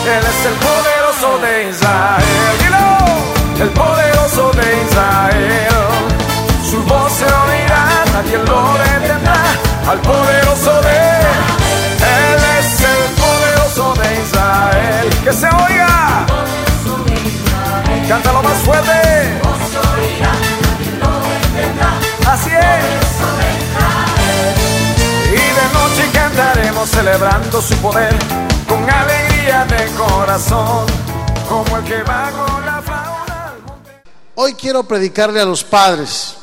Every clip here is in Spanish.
Él es el poderoso de Israel. Dilo, el poderoso de Israel. Su voz se oirá, nadie lo detendrá. Al poderoso de Él es el poderoso de Israel. Que se oiga. Cántalo más fuerte. Así es. Y de noche cantaremos celebrando su poder con alegría de corazón, como el que va con la fauna al monte. Hoy quiero predicarle a los padres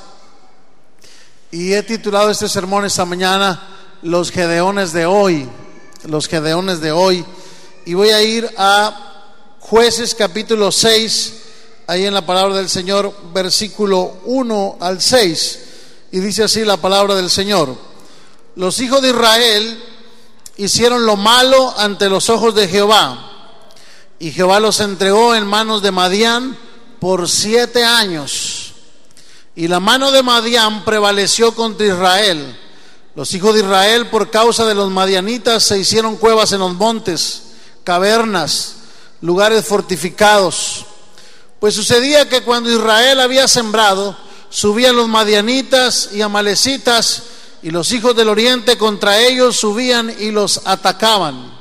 y he titulado este sermón esta mañana Los Gedeones de hoy. Los Gedeones de hoy. Y voy a ir a Jueces capítulo 6, ahí en la palabra del Señor, versículo 1 al 6. Y dice así la palabra del Señor: los hijos de Israel hicieron lo malo ante los ojos de Jehová, y Jehová los entregó en manos de Madián por 7 años. Y la mano de Madián prevaleció contra Israel. Los hijos de Israel, por causa de los madianitas, se hicieron cuevas en los montes, cavernas, lugares fortificados. Pues sucedía que cuando Israel había sembrado, subían los madianitas y amalecitas, y los hijos del oriente contra ellos subían y los atacaban.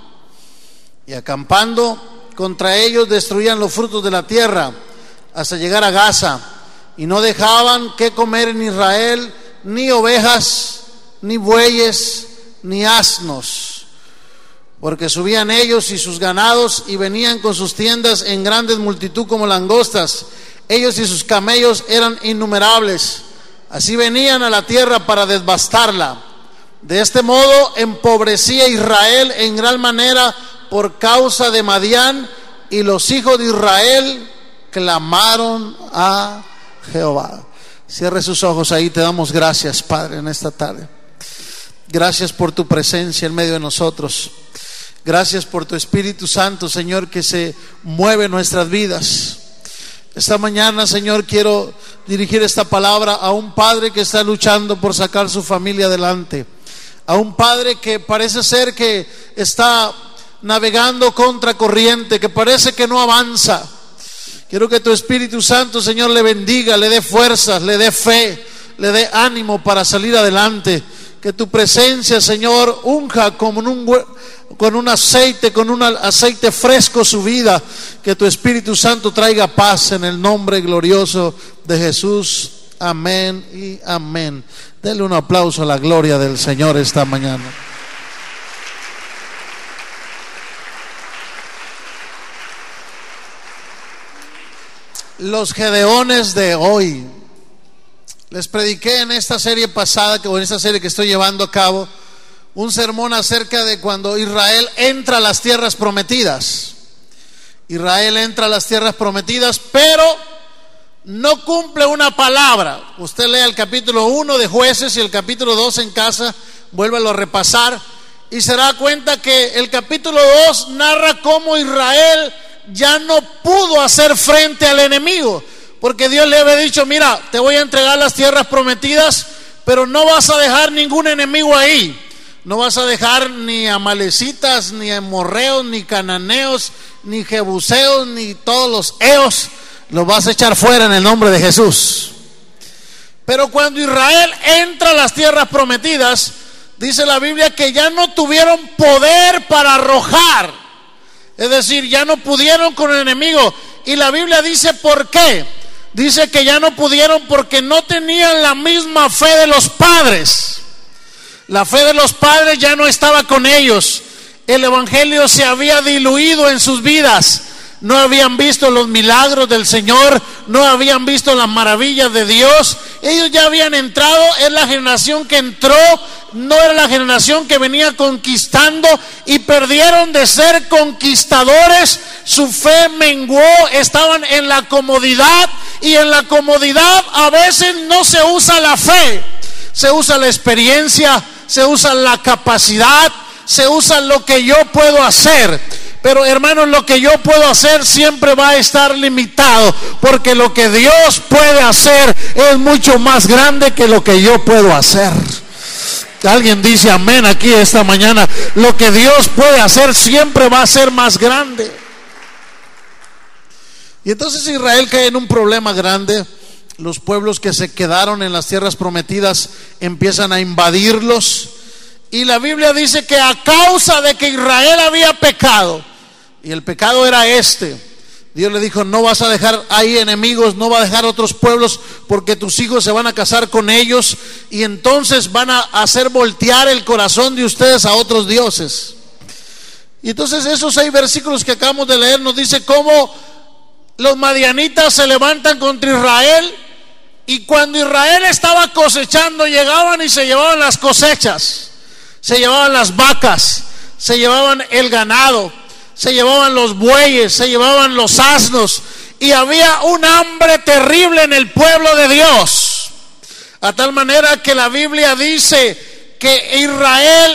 Y acampando contra ellos destruían los frutos de la tierra hasta llegar a Gaza, y no dejaban que comer en Israel ni ovejas, ni bueyes, ni asnos, porque subían ellos y sus ganados y venían con sus tiendas en grandes multitud como langostas. Ellos y sus camellos eran innumerables. Así venían a la tierra para devastarla. De este modo empobrecía Israel en gran manera por causa de Madián, y los hijos de Israel clamaron a Jehová. Cierre sus ojos ahí. Te damos gracias, Padre, en esta tarde. Gracias por tu presencia en medio de nosotros. Gracias por tu Espíritu Santo, Señor, que se mueve en nuestras vidas. Esta mañana, Señor, quiero dirigir esta palabra a un padre que está luchando por sacar su familia adelante, a un padre que parece ser que está navegando contra corriente, que parece que no avanza. Quiero que tu Espíritu Santo, Señor, le bendiga, le dé fuerzas, le dé fe, le dé ánimo para salir adelante. Que tu presencia, Señor, unja con un aceite fresco su vida. Que tu Espíritu Santo traiga paz en el nombre glorioso de Jesús. Amén y amén. Denle un aplauso a la gloria del Señor esta mañana. Los Gedeones de hoy. Les prediqué en esta serie pasada, o en esta serie que estoy llevando a cabo, un sermón acerca de cuando Israel entra a las tierras prometidas. Israel entra a las tierras prometidas, pero no cumple una palabra. Usted lea el capítulo 1 de Jueces y el capítulo 2 en casa, vuélvalo a repasar, y se da cuenta que el capítulo 2 narra cómo Israel ya no pudo hacer frente al enemigo. Porque Dios le había dicho: mira, te voy a entregar las tierras prometidas, pero no vas a dejar ningún enemigo ahí. No vas a dejar ni amalecitas, ni amorreos, ni cananeos, ni jebuseos, ni todos los eos. Los vas a echar fuera en el nombre de Jesús. Pero cuando Israel entra a las tierras prometidas, dice la Biblia que ya no tuvieron poder para arrojar. Es decir, ya no pudieron con el enemigo. Y la Biblia dice ¿por qué? Dice que ya no pudieron porque no tenían la misma fe de los padres. La fe de los padres ya no estaba con ellos. El evangelio se había diluido en sus vidas. No habían visto los milagros del Señor, no habían visto las maravillas de Dios. Ellos ya habían entrado, es la generación que entró, no era la generación que venía conquistando, y perdieron de ser conquistadores. Su fe menguó, estaban en la comodidad, y en la comodidad a veces no se usa la fe, se usa la experiencia, se usa la capacidad, se usa lo que yo puedo hacer. Pero hermanos, lo que yo puedo hacer siempre va a estar limitado, porque lo que Dios puede hacer es mucho más grande que lo que yo puedo hacer. Alguien dice amén aquí esta mañana. Lo que Dios puede hacer siempre va a ser más grande. Y entonces Israel cae en un problema grande. Los pueblos que se quedaron en las tierras prometidas empiezan a invadirlos. Y la Biblia dice que a causa de que Israel había pecado, y el pecado era Dios le dijo: no vas a dejar ahí enemigos, no va a dejar otros pueblos, porque tus hijos se van a casar con ellos y entonces van a hacer voltear el corazón de ustedes a otros dioses. Y entonces esos 6 versículos que acabamos de leer nos dice cómo los madianitas se levantan contra Israel, y cuando Israel estaba cosechando, llegaban y se llevaban las cosechas, se llevaban las vacas, se llevaban el ganado, se llevaban los bueyes, se llevaban los asnos, y había un hambre terrible en el pueblo de Dios, a tal manera que la Biblia dice que Israel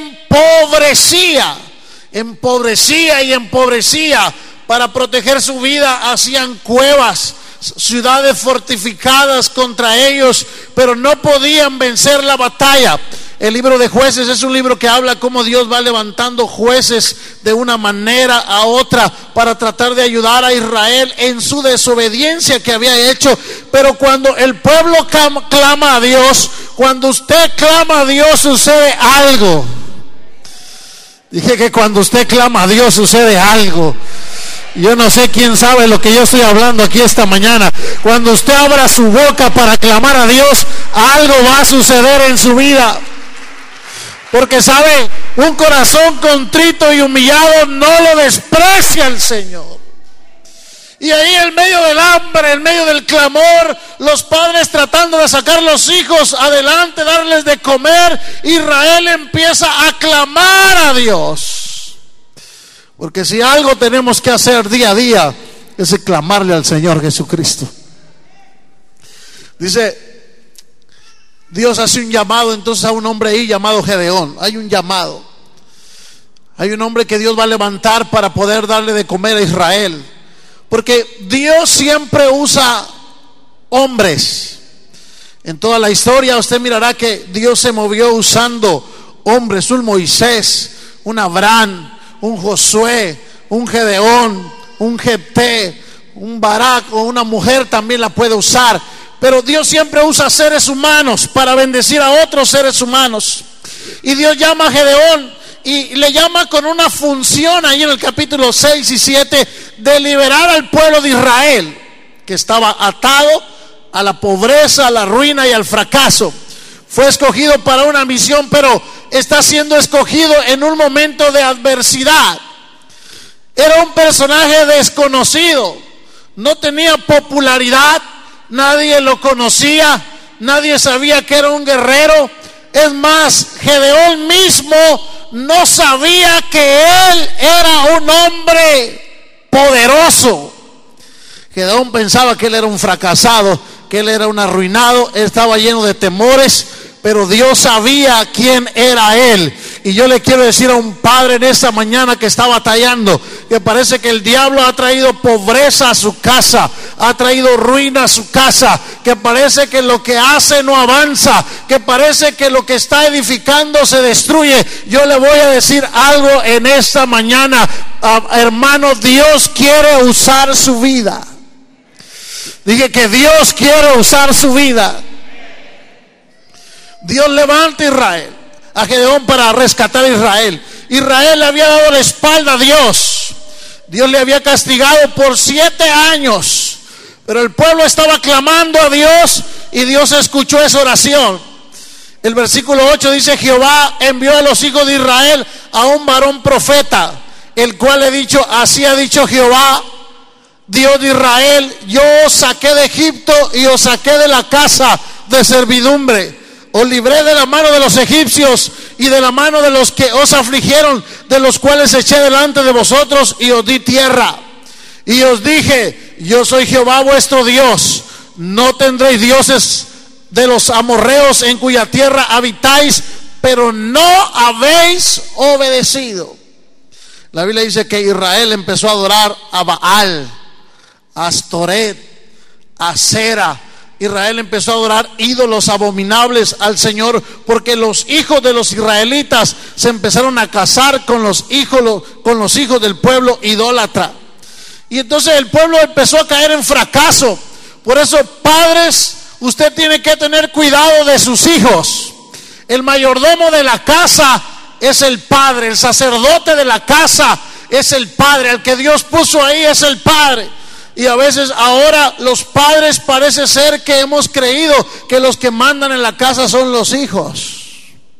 empobrecía para proteger su vida. Hacían cuevas, ciudades fortificadas contra ellos, pero no podían vencer la batalla. El libro de Jueces es un libro que habla cómo Dios va levantando jueces de una manera a otra para tratar de ayudar a Israel en su desobediencia que había hecho. Pero cuando el pueblo clama a Dios, cuando usted clama a Dios, sucede algo. Dije que cuando usted clama a Dios sucede algo. Yo no sé quién sabe lo que yo estoy hablando aquí esta mañana. Cuando usted abra su boca para clamar a Dios, algo va a suceder en su vida. Porque sabe, un corazón contrito y humillado no lo desprecia el Señor. Y ahí en medio del hambre, en medio del clamor, los padres tratando de sacar los hijos adelante, darles de comer, Israel empieza a clamar a Dios. Porque si algo tenemos que hacer día a día es clamarle al Señor Jesucristo. Dice, Dios hace un llamado entonces a un hombre ahí llamado Gedeón. Hay un llamado. Hay un hombre que Dios va a levantar para poder darle de comer a Israel. Porque Dios siempre usa hombres. En toda la historia usted mirará que Dios se movió usando hombres. Un Moisés, un Abraham, un Josué, un Gedeón, un Jefté, un Barak, o una mujer también la puede usar. Pero Dios siempre usa seres humanos para bendecir a otros seres humanos. Y Dios llama a Gedeón y le llama con una función ahí en el capítulo 6 y 7 de liberar al pueblo de Israel, que estaba atado a la pobreza, a la ruina y al fracaso. Fue escogido para una misión, pero está siendo escogido en un momento de adversidad. Era un personaje desconocido, no tenía popularidad. Nadie lo conocía, nadie sabía que era un guerrero. Es más, Gedeón mismo no sabía que él era un hombre poderoso. Gedeón pensaba que él era un fracasado, que él era un arruinado. Él estaba lleno de temores, pero Dios sabía quién era él. Y yo le quiero decir a un padre en esta mañana que está batallando, que parece que el diablo ha traído pobreza a su casa, ha traído ruina a su casa, que parece que lo que hace no avanza, que parece que lo que está edificando se destruye. Yo le voy a decir algo en esta mañana, hermano, Dios quiere usar su vida. Dije que Dios quiere usar su vida. Dios levanta a Israel, a Gedeón, para rescatar a Israel. Israel le había dado la espalda a Dios. Dios le había castigado por 7 años, pero el pueblo estaba clamando a Dios y Dios escuchó esa oración. El versículo 8 dice: Jehová envió a los hijos de Israel a un varón profeta, el cual le dicho: así ha dicho Jehová, Dios de Israel, yo os saqué de Egipto y os saqué de la casa de servidumbre. Os libré de la mano de los egipcios y de la mano de los que os afligieron, de los cuales eché delante de vosotros y os di tierra. Y os dije: yo soy Jehová vuestro Dios. No tendréis dioses de los amorreos en cuya tierra habitáis, pero no habéis obedecido. La Biblia dice que Israel empezó a adorar a Baal, a Astoret, a Asera. Israel empezó a adorar ídolos abominables al Señor, porque los hijos de los israelitas se empezaron a casar con los hijos del pueblo idólatra. Y entonces el pueblo empezó a caer en fracaso. Por eso, padres, usted tiene que tener cuidado de sus hijos. El mayordomo de la casa es el padre, el sacerdote de la casa es el padre, el que Dios puso ahí es el padre. Y a veces ahora los padres parece ser que hemos creído que los que mandan en la casa son los hijos.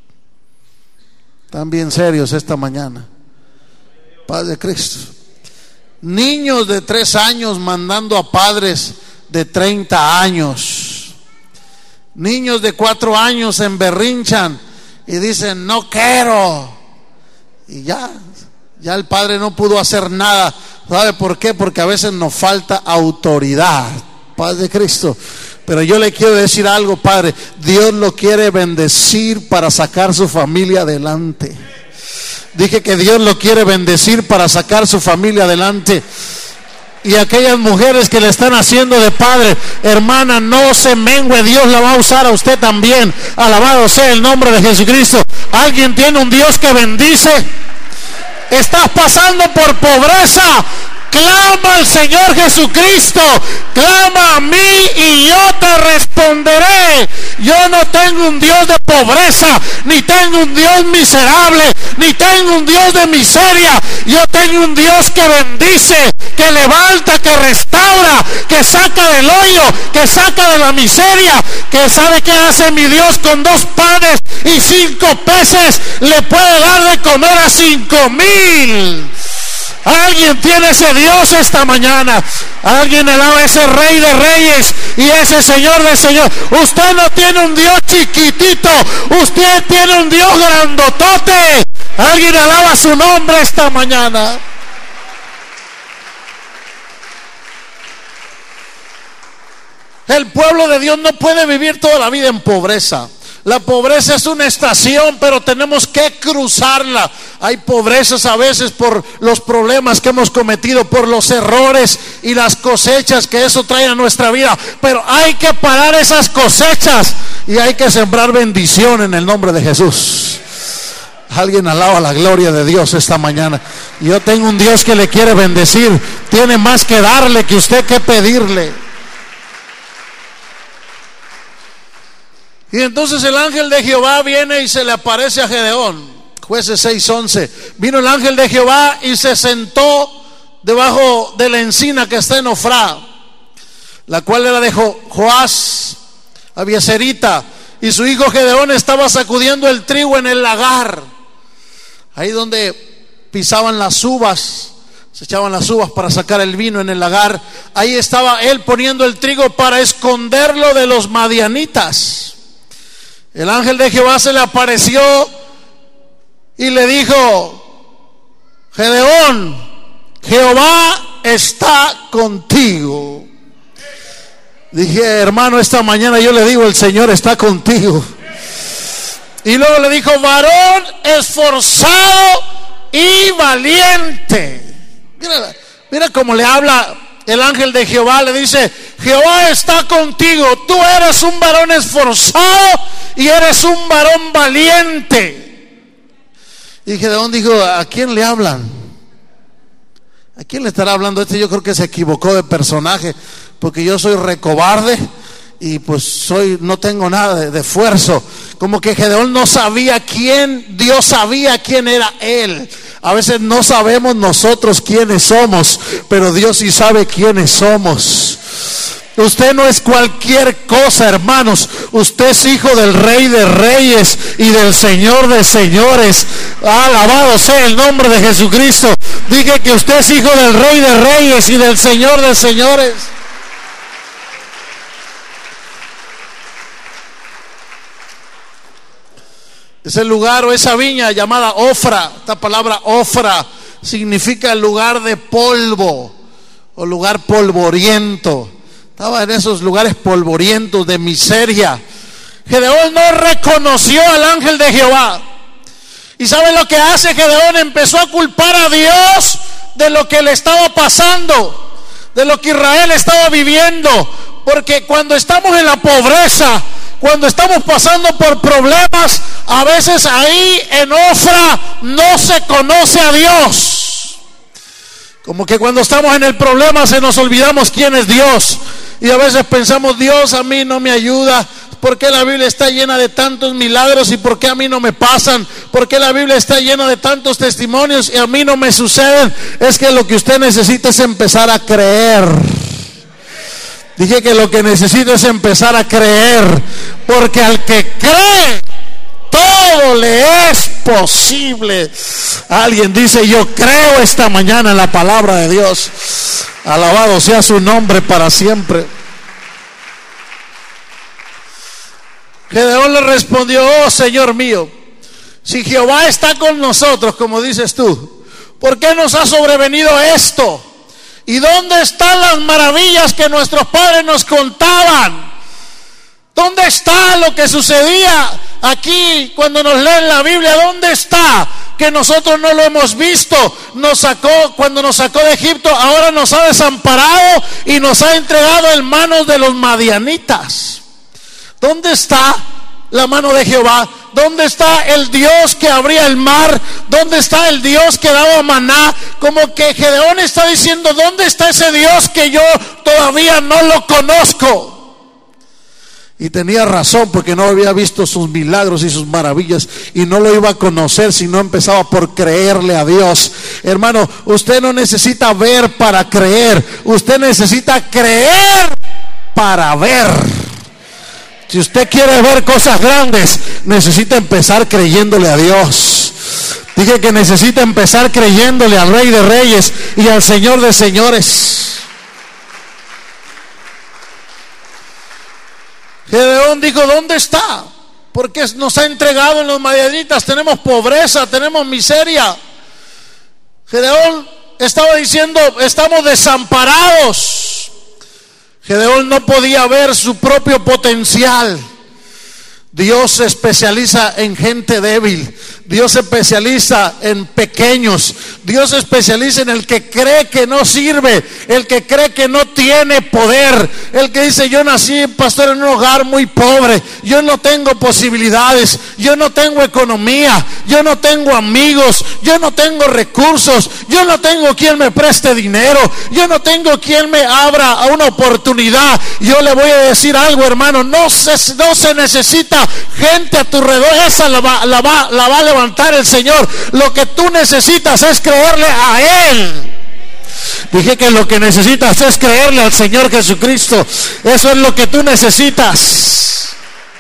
Están bien serios esta mañana. Paz de Cristo. Niños de 3 años mandando a padres de 30 años. Niños de 4 años se emberrinchan y dicen no quiero. Y ya el padre no pudo hacer nada. ¿Sabe por qué? Porque a veces nos falta autoridad. Paz de Cristo. Pero yo le quiero decir algo, padre. Dios lo quiere bendecir para sacar su familia adelante. Dije que Dios lo quiere bendecir para sacar su familia adelante. Y aquellas mujeres que le están haciendo de padre, hermana, no se mengue, Dios la va a usar a usted también. Alabado sea el nombre de Jesucristo. ¿Alguien tiene un Dios que bendice? ¿Estás pasando por pobreza? Clama al Señor Jesucristo, clama a mí y yo te responderé. Yo no tengo un Dios de pobreza, ni tengo un Dios miserable, ni tengo un Dios de miseria. Yo tengo un Dios que bendice, que levanta, que restaura, que saca del hoyo, que saca de la miseria. Que sabe qué hace mi Dios con 2 panes y 5 peces, le puede dar de comer a 5,000. Alguien tiene ese Dios esta mañana. Alguien alaba a ese Rey de Reyes y ese Señor de Señores. Usted no tiene un Dios chiquitito, usted tiene un Dios grandotote. Alguien alaba su nombre esta mañana. El pueblo de Dios no puede vivir toda la vida en pobreza. La pobreza es una estación, pero tenemos que cruzarla. Hay pobrezas a veces por los problemas que hemos cometido, por los errores y las cosechas que eso trae a nuestra vida. Pero hay que parar esas cosechas y hay que sembrar bendición en el nombre de Jesús. Alguien alaba la gloria de Dios esta mañana. Yo tengo un Dios que le quiere bendecir. Tiene más que darle que usted que pedirle. Y entonces el ángel de Jehová viene y se le aparece a Gedeón. Jueces 6:11. Vino el ángel de Jehová y se sentó debajo de la encina que está en Ofrá, la cual era de Joás Abieserita, y su hijo Gedeón estaba sacudiendo el trigo en el lagar, ahí donde pisaban las uvas, se echaban las uvas para sacar el vino en el lagar. Ahí estaba él poniendo el trigo para esconderlo de los madianitas. El ángel de Jehová se le apareció y le dijo: Gedeón, Jehová está contigo. Dije, hermano, esta mañana yo le digo, el Señor está contigo. Y luego le dijo: varón esforzado y valiente. Mira cómo le habla el ángel de Jehová. Le dice: Jehová está contigo, tú eres un varón esforzado y eres un varón valiente. Y Gedeón dijo: ¿a quién le hablan? ¿A quién le estará hablando este? Yo creo que se equivocó de personaje, porque yo soy recobarde y pues no tengo nada de esfuerzo. Como que Gedeón no sabía quién, Dios sabía quién era él. A veces no sabemos nosotros quiénes somos, pero Dios sí sabe quiénes somos. Usted no es cualquier cosa, hermanos. Usted es hijo del Rey de Reyes y del Señor de Señores. Alabado sea el nombre de Jesucristo. Dije que usted es hijo del Rey de Reyes y del Señor de Señores. Ese lugar o esa viña llamada Ofra, esta palabra Ofra significa el lugar de polvo o lugar polvoriento. Estaba en esos lugares polvorientos de miseria. Gedeón no reconoció al ángel de Jehová. ¿Y sabe lo que hace Gedeón? Empezó a culpar a Dios de lo que le estaba pasando, de lo que Israel estaba viviendo. Porque cuando estamos en la pobreza, cuando estamos pasando por problemas, a veces ahí en Ofra no se conoce a Dios. Como que cuando estamos en el problema se nos olvidamos quién es Dios. Y a veces pensamos, Dios a mí no me ayuda. ¿Por qué la Biblia está llena de tantos milagros y por qué a mí no me pasan? ¿Por qué la Biblia está llena de tantos testimonios y a mí no me suceden? Es que lo que usted necesita es empezar a creer. Dije que lo que necesito es empezar a creer, porque al que cree, todo le es posible. Alguien dice, yo creo esta mañana en la palabra de Dios. Alabado sea su nombre para siempre. Gedeón le respondió, oh Señor mío, si Jehová está con nosotros, como dices tú, ¿por qué nos ha sobrevenido esto? ¿Y dónde están las maravillas que nuestros padres nos contaban? ¿Dónde está lo que sucedía aquí cuando nos leen la Biblia? ¿Dónde está? Que nosotros no lo hemos visto. Cuando nos sacó de Egipto, ahora nos ha desamparado y nos ha entregado en manos de los madianitas. ¿Dónde está la mano de Jehová? ¿Dónde está el Dios que abría el mar? ¿Dónde está el Dios que daba maná? Como que Gedeón está diciendo, ¿dónde está ese Dios que yo todavía no lo conozco? Y tenía razón, porque no había visto sus milagros y sus maravillas y no lo iba a conocer si no empezaba por creerle a Dios. Hermano, usted no necesita ver para creer, usted necesita creer para ver. Si usted quiere ver cosas grandes, necesita empezar creyéndole a Dios. Dije que necesita empezar creyéndole al Rey de Reyes y al Señor de Señores. Gedeón dijo, ¿dónde está? Porque nos ha entregado en los madianitas. Tenemos pobreza, tenemos miseria. Gedeón estaba diciendo, estamos desamparados. Gedeón no podía ver su propio potencial. Dios se especializa en gente débil. Dios se especializa en pequeños. Dios se especializa en el que cree que no sirve, el que cree que no tiene poder, el que dice, yo nací, pastor, en un hogar muy pobre, yo no tengo posibilidades, yo no tengo economía, yo no tengo amigos, yo no tengo recursos, yo no tengo quien me preste dinero, yo no tengo quien me abra una oportunidad. Yo le voy a decir algo, hermano, no se necesita gente a tu alrededor, esa la va a levantar el Señor. Lo que tú necesitas es creerle a Él. Dije que lo que necesitas es creerle al Señor Jesucristo. Eso es lo que tú necesitas.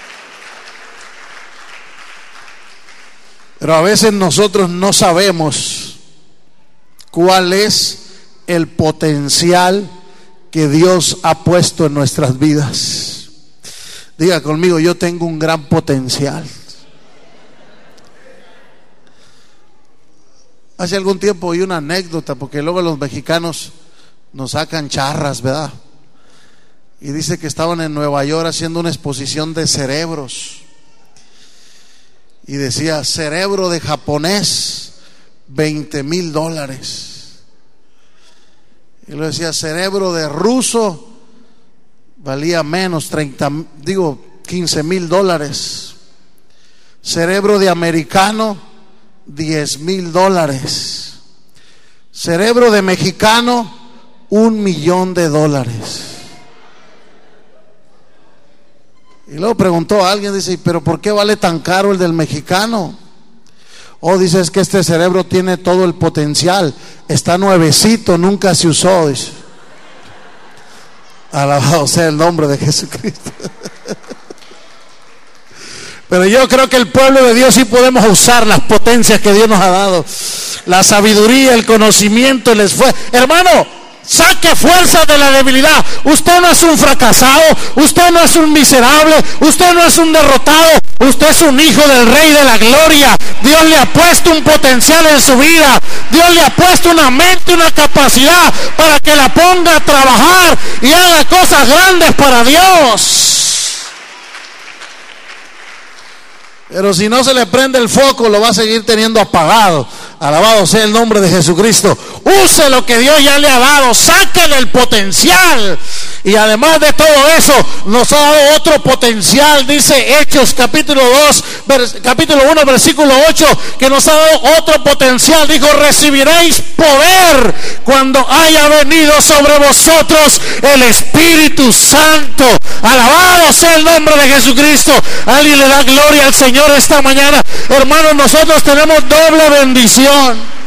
Pero a veces nosotros no sabemos cuál es el potencial que Dios ha puesto en nuestras vidas. Diga conmigo, yo tengo un gran potencial. Hace algún tiempo oí una anécdota, porque luego los mexicanos nos sacan charras, ¿verdad? Y dice que estaban en Nueva York haciendo una exposición de cerebros. Y decía, cerebro de japonés, $20,000. Y luego decía, cerebro de ruso, valía menos, $15,000. Cerebro de americano, $10,000. Cerebro de mexicano, $1,000,000. Y luego preguntó a alguien, dice, ¿pero por qué vale tan caro el del mexicano? Dice, es que este cerebro tiene todo el potencial, está nuevecito, nunca se usó, dice. Alabado sea el nombre de Jesucristo. Pero yo creo que el pueblo de Dios sí podemos usar las potencias que Dios nos ha dado. La sabiduría, el conocimiento, el esfuerzo. Hermano, saque fuerza de la debilidad. Usted no es un fracasado, usted no es un miserable, usted no es un derrotado, usted es un hijo del Rey de la Gloria. Dios le ha puesto un potencial en su vida. Dios le ha puesto una mente, una capacidad para que la ponga a trabajar y haga cosas grandes para Dios. Pero si no se le prende el foco, lo va a seguir teniendo apagado. Alabado sea el nombre de Jesucristo. use lo que Dios ya le ha dado, sáquele el potencial. Y además de todo eso, nos ha dado otro potencial. Dice Hechos capítulo 1 versículo 8, que nos ha dado otro potencial. Dijo: recibiréis poder cuando haya venido sobre vosotros el Espíritu Santo. Alabado sea el nombre de Jesucristo. Alguien le da gloria al Señor esta mañana. Hermanos, nosotros tenemos doble bendición.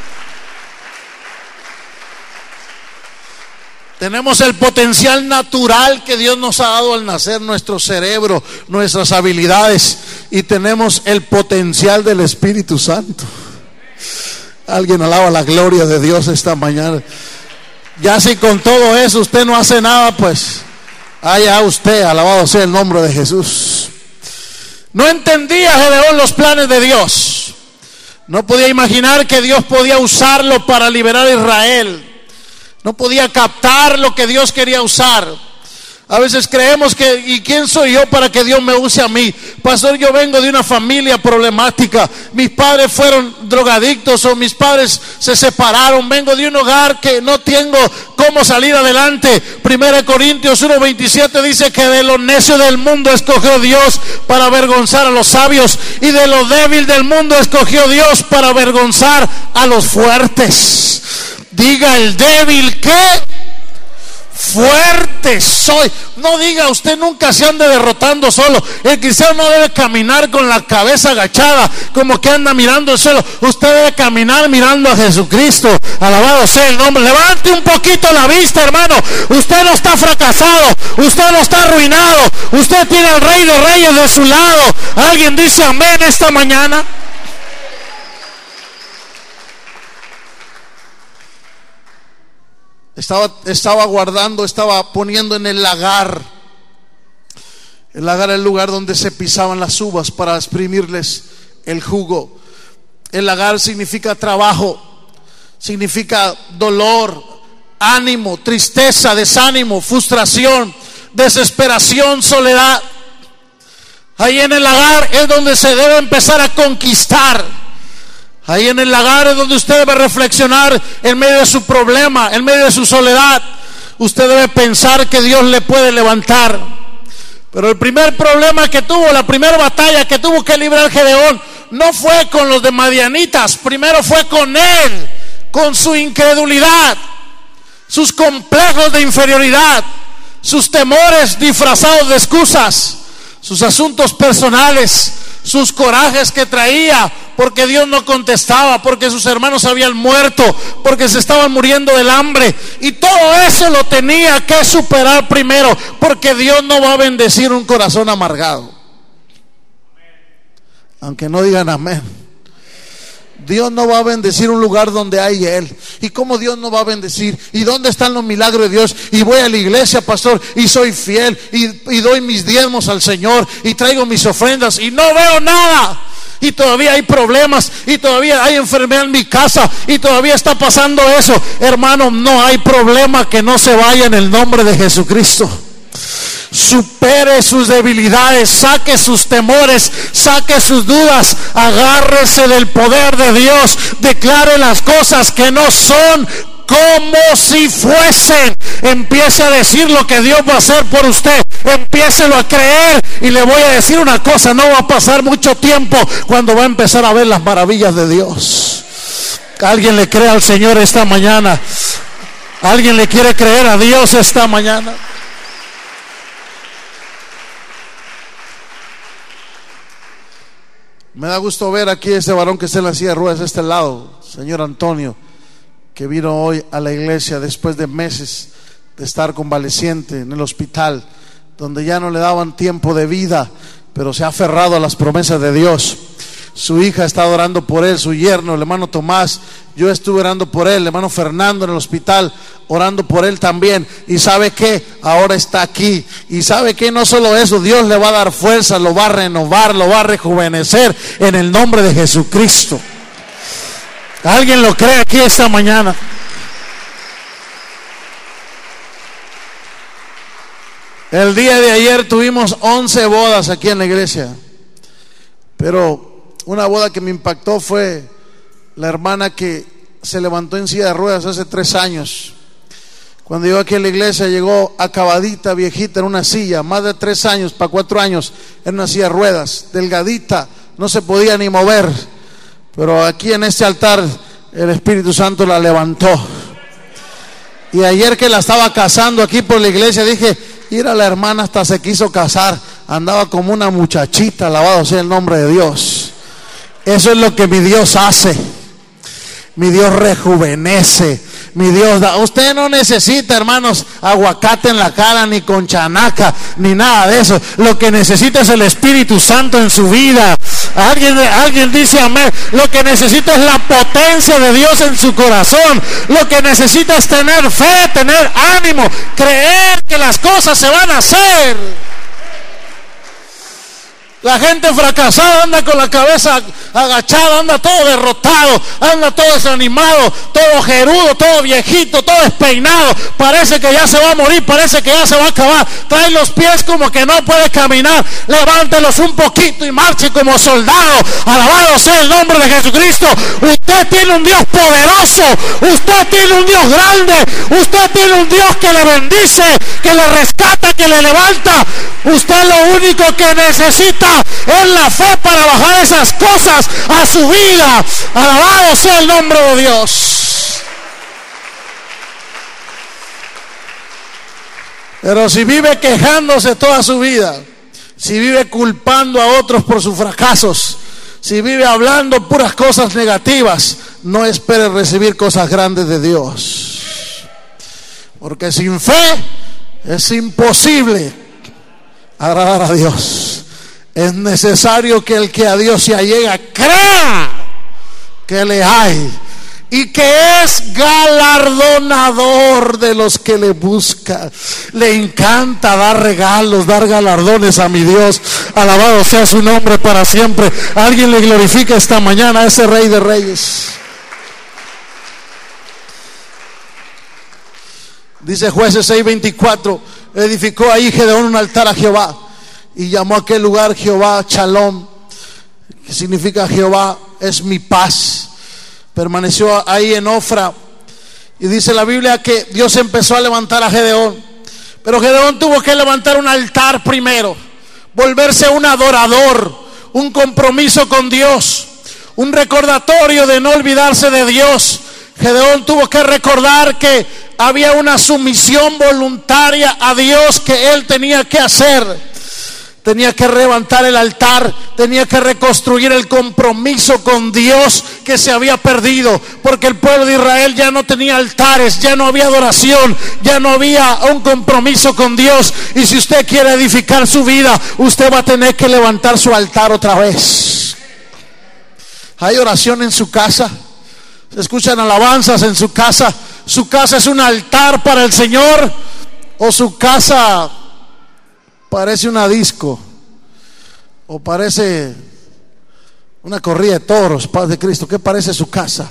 Tenemos el potencial natural que Dios nos ha dado al nacer, nuestro cerebro, nuestras habilidades, y tenemos el potencial del Espíritu Santo. Alguien alaba la gloria de Dios esta mañana. Ya si con todo eso usted no hace nada, pues allá usted, alabado sea el nombre de Jesús. No entendía Gedeón los planes de Dios. No podía imaginar que Dios podía usarlo para liberar a Israel. No podía captar lo que Dios quería usar. A veces creemos que, ¿y quién soy yo para que Dios me use a mí? Pastor, yo vengo de una familia problemática. Mis padres fueron drogadictos o mis padres se separaron. Vengo de un hogar que no tengo cómo salir adelante. 1 Corintios 1:27 dice que de lo necio del mundo escogió Dios para avergonzar a los sabios, y de lo débil del mundo escogió Dios para avergonzar a los fuertes. Diga el débil que fuerte soy. No diga usted, nunca se ande derrotando solo. El cristiano no debe caminar con la cabeza agachada como que anda mirando el suelo. Usted debe caminar mirando a Jesucristo. Alabado sea el nombre. Levante un poquito la vista, hermano. Usted no está fracasado, usted no está arruinado. Usted tiene al Rey de Reyes de su lado. ¿Alguien dice amén esta mañana? Estaba guardando, estaba poniendo en el lagar. El lagar es el lugar donde se pisaban las uvas para exprimirles el jugo. El lagar significa trabajo, significa dolor, ánimo, tristeza, desánimo, frustración, desesperación, soledad. Ahí en el lagar es donde se debe empezar a conquistar. Ahí en el lagar es donde usted debe reflexionar en medio de su problema, en medio de su soledad. Usted debe pensar que Dios le puede levantar. Pero el primer problema que tuvo, la primera batalla que tuvo que librar Gedeón, no fue con los de Madianitas. Primero fue con él, con su incredulidad, sus complejos de inferioridad, sus temores disfrazados de excusas, sus asuntos personales, sus corajes que traía porque Dios no contestaba, porque sus hermanos habían muerto, porque se estaban muriendo del hambre, y todo eso lo tenía que superar primero, porque Dios no va a bendecir un corazón amargado. Aunque no digan amén. Dios no va a bendecir un lugar donde hay Él. ¿Y cómo Dios no va a bendecir? ¿Y dónde están los milagros de Dios? Y voy a la iglesia, pastor, y soy fiel, y doy mis diezmos al Señor, y traigo mis ofrendas, y no veo nada. Y todavía hay problemas, y todavía hay enfermedad en mi casa, y todavía está pasando eso. Hermano, no hay problema que no se vaya en el nombre de Jesucristo. Supere sus debilidades, saque sus temores, saque sus dudas, agárrese del poder de Dios, declare las cosas que no son como si fuesen. Empiece a decir lo que Dios va a hacer por usted, empiécelo a creer. Y le voy a decir una cosa, no va a pasar mucho tiempo cuando va a empezar a ver las maravillas de Dios. ¿Alguien le cree al Señor esta mañana? ¿Alguien le quiere creer a Dios esta mañana? Me da gusto ver aquí a ese varón que está en la silla de ruedas de este lado, señor Antonio, que vino hoy a la iglesia después de meses de estar convaleciente en el hospital, donde ya no le daban tiempo de vida, pero se ha aferrado a las promesas de Dios. Su hija está orando por él, su yerno, el hermano Tomás. Yo estuve orando por él, el hermano Fernando en el hospital, orando por él también. Y sabe que ahora está aquí. Y sabe que no solo eso, Dios le va a dar fuerza, lo va a renovar, lo va a rejuvenecer en el nombre de Jesucristo. ¿Alguien lo cree aquí esta mañana? El día de ayer tuvimos 11 bodas aquí en la iglesia, pero una boda que me impactó fue la hermana que se levantó en silla de ruedas hace 3 años. Cuando llegó aquí a la iglesia, llegó acabadita, viejita, en una silla, más de 3 años, para 4 años, en una silla de ruedas, delgadita, no se podía ni mover. Pero aquí en este altar, el Espíritu Santo la levantó. Y ayer que la estaba casando aquí por la iglesia, dije, mira, la hermana hasta se quiso casar, andaba como una muchachita, alabado sea el nombre de Dios. Eso es lo que mi Dios hace. Mi Dios rejuvenece, mi Dios da. Usted no necesita, hermanos, aguacate en la cara, ni con chanaca, ni nada de eso. Lo que necesita es el Espíritu Santo en su vida. Alguien dice amén. Lo que necesita es la potencia de Dios en su corazón. Lo que necesita es tener fe, tener ánimo, creer que las cosas se van a hacer. La gente fracasada anda con la cabeza agachada, anda todo derrotado, anda todo desanimado, todo jerudo, todo viejito, todo despeinado. Parece que ya se va a morir, parece que ya se va a acabar. Trae los pies como que no puede caminar. Levántelos un poquito y marche como soldado. Alabado sea el nombre de Jesucristo. Usted tiene un Dios poderoso, usted tiene un Dios grande, usted tiene un Dios que le bendice, que le rescata, que le levanta. Usted lo único que necesita es la fe para bajar esas cosas a su vida. Alabado sea el nombre de Dios. Pero si vive quejándose toda su vida, si vive culpando a otros por sus fracasos, si vive hablando puras cosas negativas, no espere recibir cosas grandes de Dios. Porque sin fe es imposible agradar a Dios. Es necesario que el que a Dios se allega crea que le hay y que es galardonador de los que le buscan. Le encanta dar regalos, dar galardones a mi Dios. Alabado sea su nombre para siempre. Alguien le glorifica esta mañana a ese Rey de Reyes. Dice Jueces 6:24, edificó ahí Gedeón un altar a Jehová y llamó a aquel lugar Jehová Shalom, que significa Jehová es mi paz. Permaneció ahí en Ofra. Y dice la Biblia que Dios empezó a levantar a Gedeón, pero Gedeón tuvo que levantar un altar primero, volverse un adorador, un compromiso con Dios, un recordatorio de no olvidarse de Dios. Gedeón tuvo que recordar que había una sumisión voluntaria a Dios que él tenía que hacer. Tenía que levantar el altar, tenía que reconstruir el compromiso con Dios que se había perdido, porque el pueblo de Israel ya no tenía altares, ya no había adoración, ya no había un compromiso con Dios. Y si usted quiere edificar su vida, usted va a tener que levantar su altar otra vez. ¿Hay oración en su casa? ¿Se escuchan alabanzas en su casa? ¿Su casa es un altar para el Señor o su casa parece una disco o parece una corrida de toros? Paz de Cristo. ¿Qué parece su casa?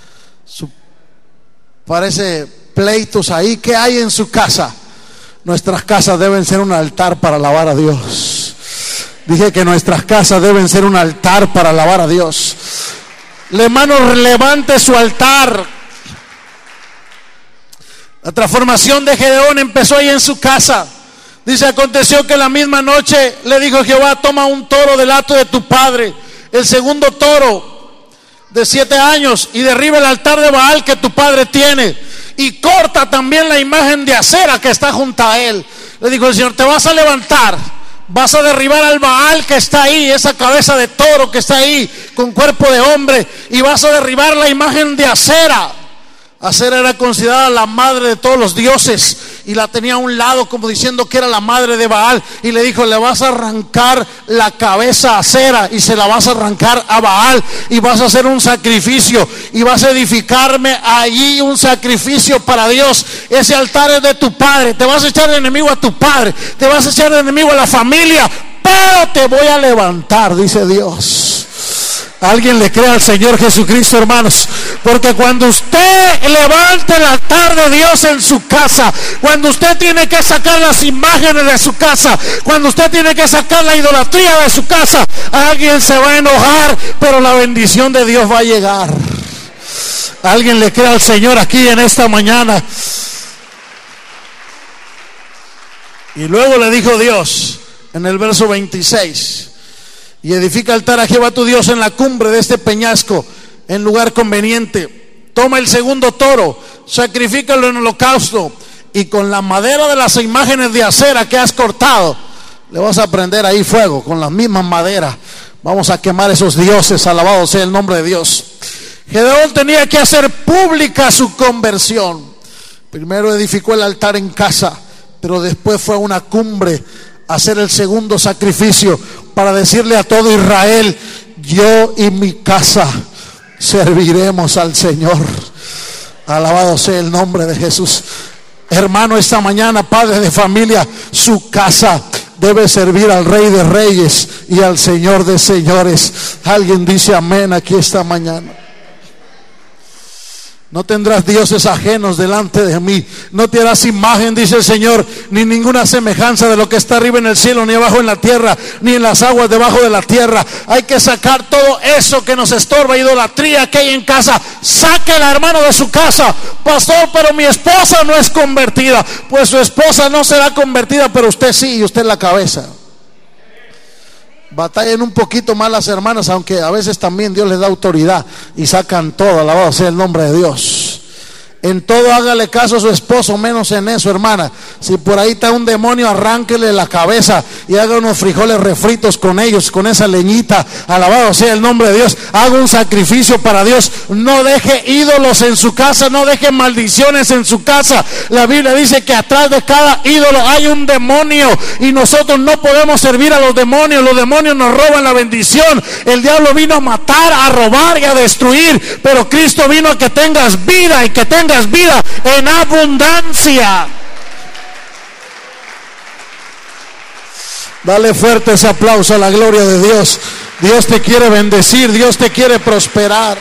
Parece pleitos ahí. ¿Qué hay en su casa? Nuestras casas deben ser un altar para alabar a Dios. Dije que nuestras casas deben ser un altar para alabar a Dios. Hermano, levante su altar. La transformación de Gedeón empezó ahí en su casa. Dice, aconteció que la misma noche le dijo Jehová, toma un toro del hato de tu padre, el segundo toro de 7 años, y derriba el altar de Baal que tu padre tiene, y corta también la imagen de Acera que está junto a él. Le dijo el Señor, te vas a levantar, vas a derribar al Baal que está ahí, esa cabeza de toro que está ahí con cuerpo de hombre, y vas a derribar la imagen de Acera. Acera era considerada la madre de todos los dioses y la tenía a un lado como diciendo que era la madre de Baal. Y le dijo, le vas a arrancar la cabeza a Acera y se la vas a arrancar a Baal y vas a hacer un sacrificio y vas a edificarme allí un sacrificio para Dios. Ese altar es de tu padre, te vas a echar de enemigo a tu padre, te vas a echar de enemigo a la familia, pero te voy a levantar, dice Dios. Alguien le cree al Señor Jesucristo, hermanos, porque cuando usted levante el altar de Dios en su casa, cuando usted tiene que sacar las imágenes de su casa, cuando usted tiene que sacar la idolatría de su casa, alguien se va a enojar, pero la bendición de Dios va a llegar. Alguien le cree al Señor aquí en esta mañana. Y luego le dijo Dios en el verso 26: y edifica altar a Jehová tu Dios en la cumbre de este peñasco, en lugar conveniente. Toma el segundo toro, sacrifícalo en holocausto, y con la madera de las imágenes de acera que has cortado, le vas a prender ahí fuego con las mismas maderas. Vamos a quemar esos dioses. Alabado sea el nombre de Dios. Gedeón tenía que hacer pública su conversión. Primero edificó el altar en casa, pero después fue a una cumbre a hacer el segundo sacrificio para decirle a todo Israel: yo y mi casa serviremos al Señor. Alabado sea el nombre de Jesús. Hermano, esta mañana, padre de familia, su casa debe servir al Rey de Reyes y al Señor de Señores. Alguien dice amén aquí esta mañana. No tendrás dioses ajenos delante de mí. No te harás imagen, dice el Señor, ni ninguna semejanza de lo que está arriba en el cielo, ni abajo en la tierra, ni en las aguas debajo de la tierra. Hay que sacar todo eso que nos estorba, idolatría que hay en casa. Sáquela, hermano, de su casa. Pastor, pero mi esposa no es convertida. Pues su esposa no será convertida, pero usted sí, y usted es la cabeza. Batallan un poquito más las hermanas, aunque a veces también Dios les da autoridad y sacan todo. Alabado sea el nombre de Dios. En todo hágale caso a su esposo, menos en eso, hermana. Si por ahí está un demonio, arránquele la cabeza y haga unos frijoles refritos con ellos, con esa leñita. Alabado sea el nombre de Dios. Haga un sacrificio para Dios. No deje ídolos en su casa, no deje maldiciones en su casa. La Biblia dice que atrás de cada ídolo hay un demonio, y nosotros no podemos servir a los demonios. Los demonios nos roban la bendición. El diablo vino a matar, a robar y a destruir, pero Cristo vino a que tengas vida, y que tengas vida en abundancia. Dale fuerte ese aplauso a la gloria de Dios. Dios te quiere bendecir, Dios te quiere prosperar.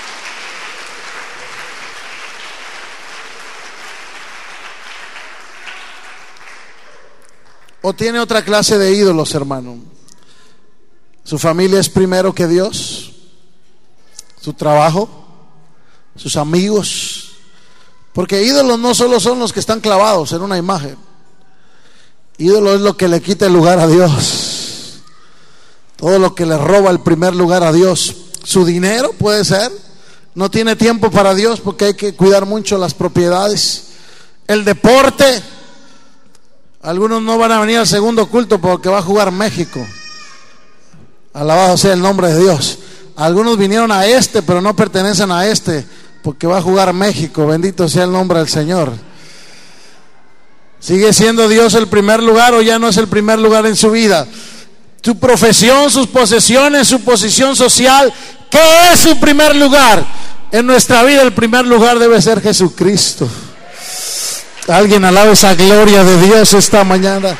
¿O tiene otra clase de ídolos, hermano? ¿Su familia es primero que Dios? ¿Su trabajo? ¿Sus amigos? Porque ídolos no solo son los que están clavados en una imagen. Ídolo es lo que le quita el lugar a Dios. Todo lo que le roba el primer lugar a Dios. Su dinero puede ser. No tiene tiempo para Dios porque hay que cuidar mucho las propiedades. El deporte. Algunos no van a venir al segundo culto porque va a jugar México. Alabado sea el nombre de Dios. Algunos vinieron a pero no pertenecen a porque va a jugar México. Bendito sea el nombre del Señor. ¿Sigue siendo Dios el primer lugar o ya no es el primer lugar en su vida? Su profesión, sus posesiones, su posición social. ¿Qué es su primer lugar? En nuestra vida el primer lugar debe ser Jesucristo. Alguien alabe esa gloria de Dios esta mañana.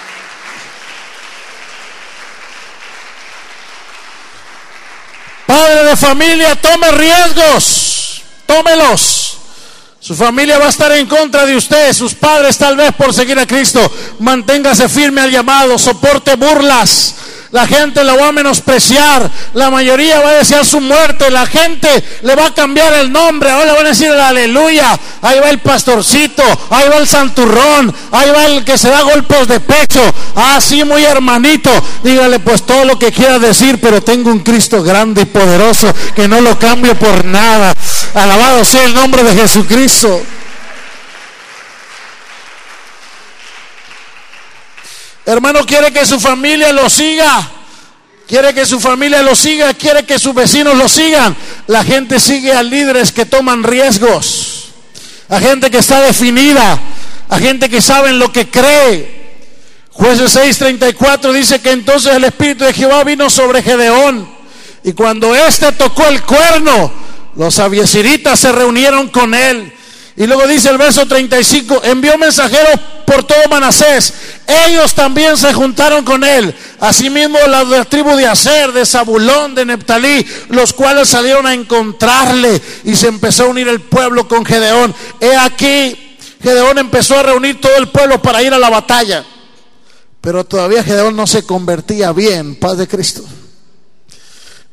Padre de familia, tome riesgos, tómelos. Su familia va a estar en contra de usted, sus padres tal vez por seguir a Cristo. Manténgase firme al llamado, soporte burlas. La gente lo va a menospreciar, la mayoría va a desear su muerte, la gente le va a cambiar el nombre, ahora le van a decir el aleluya, ahí va el pastorcito, ahí va el santurrón, ahí va el que se da golpes de pecho. Ah, sí, muy hermanito, dígale pues todo lo que quiera decir, pero tengo un Cristo grande y poderoso que no lo cambio por nada. Alabado sea el nombre de Jesucristo. Hermano, quiere que su familia lo siga. Quiere que su familia lo siga. Quiere que sus vecinos lo sigan. La gente sigue a líderes que toman riesgos, a gente que está definida, a gente que sabe en lo que cree. Jueces 6:34 dice que entonces el Espíritu de Jehová vino sobre Gedeón, y cuando éste tocó el cuerno, los abiezeritas se reunieron con él. Y luego dice el verso 35, envió mensajeros por todo Manasés, ellos también se juntaron con él, asimismo la de la tribu de Aser, de Zabulón, de Neftalí, los cuales salieron a encontrarle, y se empezó a unir el pueblo con Gedeón. He aquí, Gedeón empezó a reunir todo el pueblo para ir a la batalla, pero todavía Gedeón no se convertía bien. Paz de Cristo.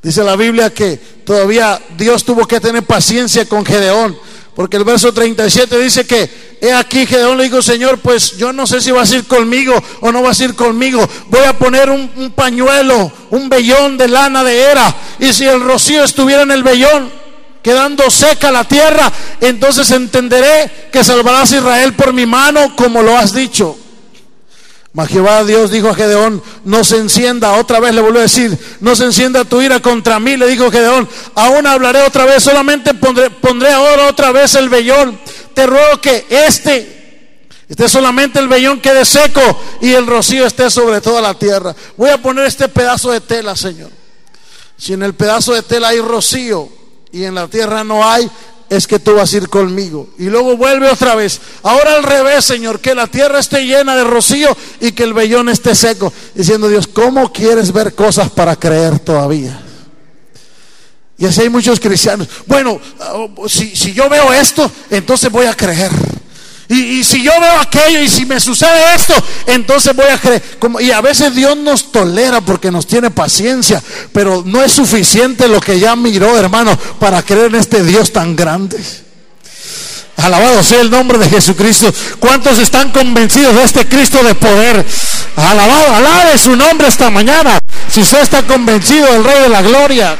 Dice la Biblia que todavía Dios tuvo que tener paciencia con Gedeón, porque el verso 37 dice que he aquí Gedeón le dijo: Señor, pues yo no sé si vas a ir conmigo o no vas a ir conmigo. Voy a poner un pañuelo, un vellón de lana de Era, y si el rocío estuviera en el vellón, quedando seca la tierra, entonces entenderé que salvarás a Israel por mi mano, como lo has dicho. Mas Jehová Dios dijo a Gedeón: no se encienda, otra vez le volvió a decir, no se encienda tu ira contra mí. Le dijo Gedeón: aún hablaré otra vez, solamente pondré ahora otra vez el vellón. Te ruego que esté solamente el vellón quede seco y el rocío esté sobre toda la tierra. Voy a poner este pedazo de tela, Señor. Si en el pedazo de tela hay rocío y en la tierra no hay, es que tú vas a ir conmigo. Y luego vuelve otra vez. Ahora al revés, Señor, que la tierra esté llena de rocío y que el vellón esté seco. Diciendo Dios: ¿cómo quieres ver cosas para creer todavía? Y así hay muchos cristianos. Bueno, si yo veo esto, entonces voy a creer. Y si yo veo aquello, y si me sucede esto, entonces voy a creer. Y a veces Dios nos tolera porque nos tiene paciencia, pero no es suficiente lo que ya miró, hermano, para creer en este Dios tan grande. Alabado sea el nombre de Jesucristo. ¿Cuántos están convencidos de este Cristo de poder? Alabado, alabe su nombre esta mañana. Si usted está convencido del Rey de la Gloria.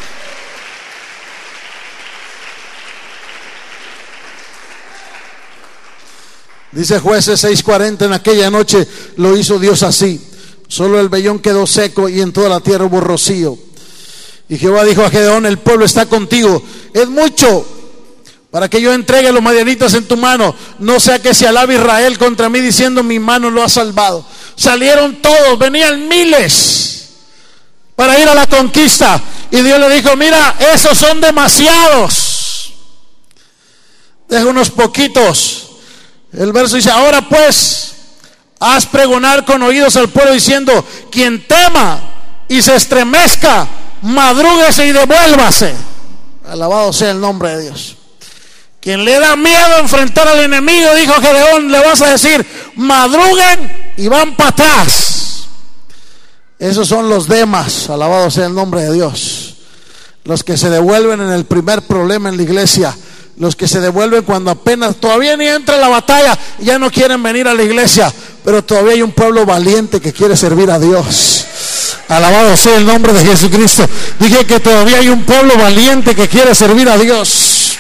Dice Jueces 6:40: en aquella noche lo hizo Dios así, solo el vellón quedó seco y en toda la tierra hubo rocío. Y Jehová dijo a Gedeón: el pueblo está contigo, es mucho para que yo entregue los madianitas en tu mano, no sea que se alabe Israel contra mí diciendo: mi mano lo ha salvado. Salieron todos, venían miles para ir a la conquista, y Dios le dijo: mira, esos son demasiados, deja unos poquitos. El verso dice: ahora pues, haz pregonar con oídos al pueblo diciendo: quien tema y se estremezca, madrúguese y devuélvase. Alabado sea el nombre de Dios. Quien le da miedo enfrentar al enemigo, dijo Gedeón, le vas a decir: madruguen y van para atrás. Esos son los demas, alabado sea el nombre de Dios. Los que se devuelven en el primer problema en la iglesia. Los que se devuelven cuando apenas todavía ni entra la batalla, ya no quieren venir a la iglesia, pero todavía hay un pueblo valiente que quiere servir a Dios. Alabado sea el nombre de Jesucristo. Dije que todavía hay un pueblo valiente que quiere servir a Dios.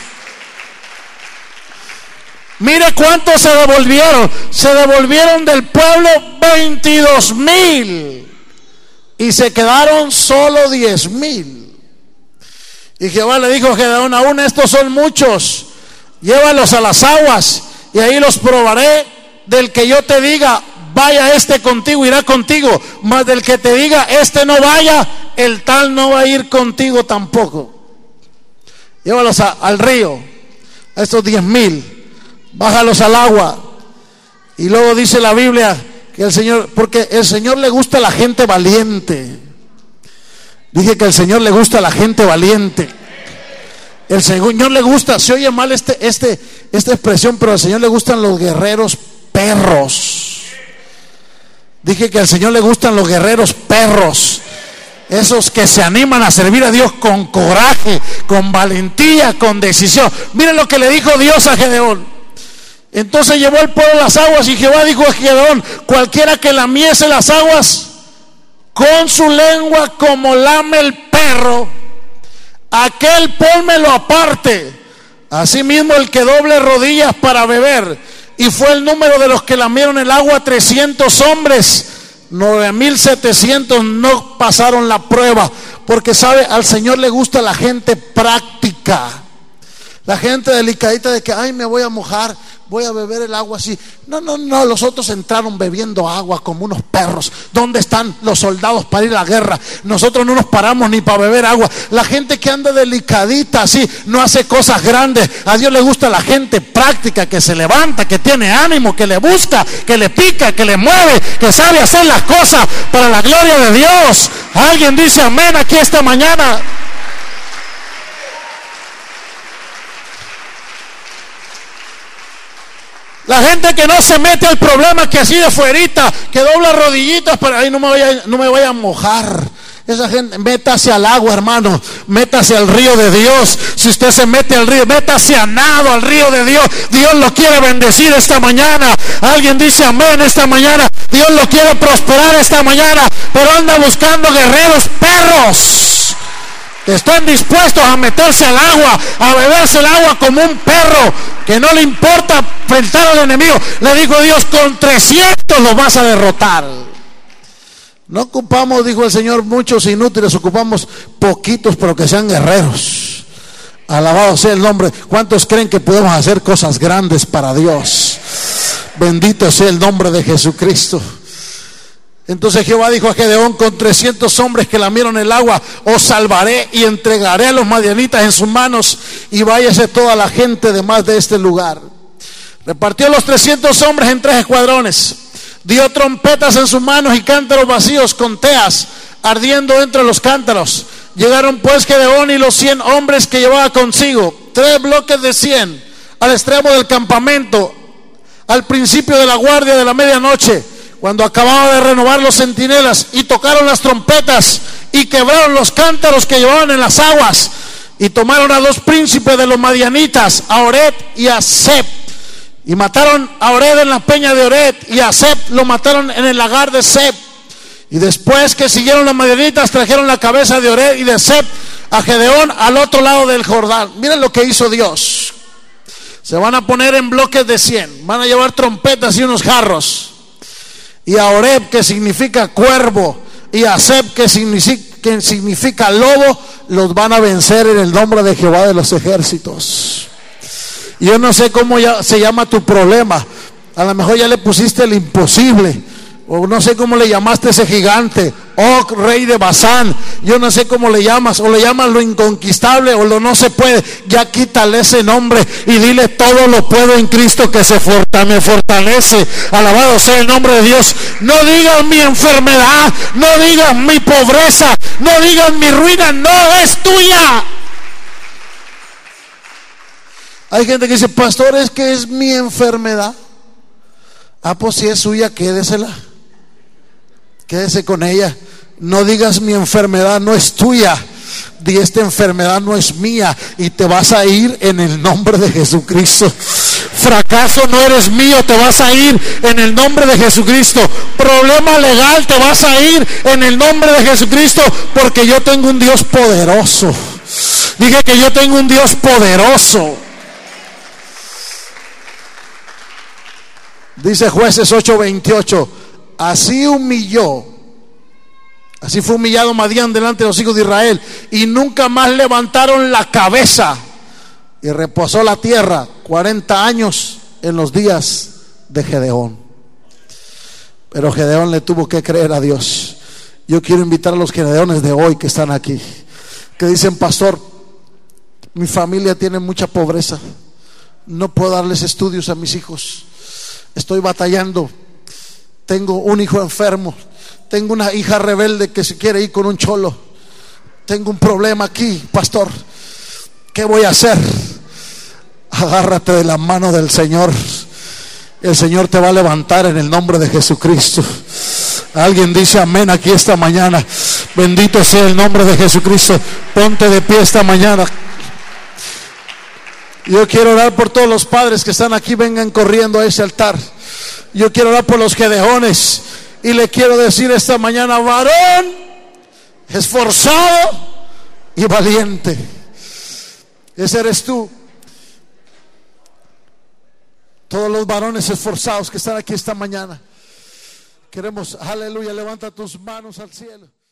Mire cuántos se devolvieron. Se devolvieron del pueblo 22,000 y se quedaron solo 10,000. Y Jehová le dijo a Gedeón: aún estos son muchos, llévalos a las aguas y ahí los probaré. Del que yo te diga: vaya este contigo, irá contigo, mas del que te diga: este no vaya, el tal no va a ir contigo tampoco. Llévalos al río, a estos 10,000, bájalos al agua. Y luego dice la Biblia que el Señor, porque el Señor le gusta a la gente valiente. Dije que el Señor le gusta a la gente valiente. El Señor le gusta, se oye mal esta expresión, pero al Señor le gustan los guerreros perros. Dije que al Señor le gustan los guerreros perros. Esos que se animan a servir a Dios con coraje, con valentía, con decisión. Miren lo que le dijo Dios a Gedeón. Entonces llevó el pueblo a las aguas y Jehová dijo a Gedeón: cualquiera que lamiese las aguas con su lengua como lame el perro, aquel pónmelo aparte. Asimismo el que doble rodillas para beber. Y fue el número de los que lamieron el agua 300 hombres. 9,700 no pasaron la prueba. Porque sabe, al Señor le gusta la gente práctica. La gente delicadita de que: ay, me voy a mojar, voy a beber el agua así. No, los otros entraron bebiendo agua como unos perros. ¿Dónde están los soldados para ir a la guerra? Nosotros no nos paramos ni para beber agua. La gente que anda delicadita así no hace cosas grandes. A Dios le gusta la gente práctica, que se levanta, que tiene ánimo, que le busca, que le pica, que le mueve, que sabe hacer las cosas para la gloria de Dios. Alguien dice amén aquí esta mañana. La gente que no se mete al problema, que así de fuerita, que dobla rodillitas para ahí no me vaya a mojar. Esa gente, métase al agua, hermano, métase al río de Dios. Si usted se mete al río, métase a nado al río de Dios. Dios lo quiere bendecir esta mañana. Alguien dice amén esta mañana. Dios lo quiere prosperar esta mañana, pero anda buscando guerreros perros que están dispuestos a meterse al agua, a beberse el agua como un perro, que no le importa enfrentar al enemigo. Le dijo Dios, con 300 lo vas a derrotar. No ocupamos, dijo el Señor, muchos inútiles, ocupamos poquitos, pero que sean guerreros. Alabado sea el nombre. ¿Cuántos creen que podemos hacer cosas grandes para Dios? Bendito sea el nombre de Jesucristo. Entonces Jehová dijo a Gedeón, con 300 hombres que lamieron el agua, os salvaré y entregaré a los madianitas en sus manos, y váyase toda la gente de más de este lugar. Repartió los 300 hombres en 3 escuadrones, dio trompetas en sus manos y cántaros vacíos con teas ardiendo entre los cántaros. Llegaron pues Gedeón y los 100 hombres que llevaba consigo, 3 bloques de 100, al extremo del campamento, al principio de la guardia de la medianoche, cuando acababa de renovar los centinelas, y tocaron las trompetas y quebraron los cántaros que llevaban en las aguas, y tomaron a 2 príncipes de los madianitas, a Ored y a Zeb, y mataron a Ored en la peña de Ored, y a Zeb lo mataron en el lagar de Zeb. Y después que siguieron los madianitas, trajeron la cabeza de Ored y de Zeb a Gedeón al otro lado del Jordán. Miren lo que hizo Dios. Se van a poner en bloques de 100, van a llevar trompetas y unos jarros. Y a Oreb, que significa cuervo, y a Zeb, que significa lobo, los van a vencer en el nombre de Jehová de los ejércitos. Yo no sé cómo se llama tu problema. A lo mejor ya le pusiste el imposible, o no sé cómo le llamaste a ese gigante, Og, rey de Basán. Yo no sé cómo le llamas, o le llamas lo inconquistable, o lo no se puede. Ya quítale ese nombre y dile, todo lo puedo en Cristo que me fortalece. Alabado sea el nombre de Dios. No digas mi enfermedad, no digas mi pobreza, no digas mi ruina, no es tuya. Hay gente que dice, pastor, es que es mi enfermedad. Ah, pues si es suya, quédesela. Quédese con ella. No digas mi enfermedad no es tuya. Di, esta enfermedad no es mía, y te vas a ir en el nombre de Jesucristo. Fracaso, no eres mío, te vas a ir en el nombre de Jesucristo. Problema legal, te vas a ir en el nombre de Jesucristo, porque yo tengo un Dios poderoso. Dije que yo tengo un Dios poderoso. Dice Jueces 8:28, así fue humillado Madián delante de los hijos de Israel, y nunca más levantaron la cabeza, y reposó la tierra 40 años en los días de Gedeón. Pero Gedeón le tuvo que creer a Dios. Yo quiero invitar a los gedeones de hoy que están aquí, que dicen, pastor, mi familia tiene mucha pobreza, no puedo darles estudios a mis hijos, estoy batallando, tengo un hijo enfermo, tengo una hija rebelde que se quiere ir con un cholo, tengo un problema aquí, pastor, ¿qué voy a hacer? Agárrate de la mano del Señor. El Señor te va a levantar en el nombre de Jesucristo. Alguien dice amén aquí esta mañana. Bendito sea el nombre de Jesucristo. Ponte de pie esta mañana. Yo quiero orar por todos los padres que están aquí. Vengan corriendo a ese altar. Yo quiero orar por los gedeones, y le quiero decir esta mañana, varón esforzado y valiente, ese eres tú. Todos los varones esforzados que están aquí esta mañana, queremos, aleluya, levanta tus manos al cielo.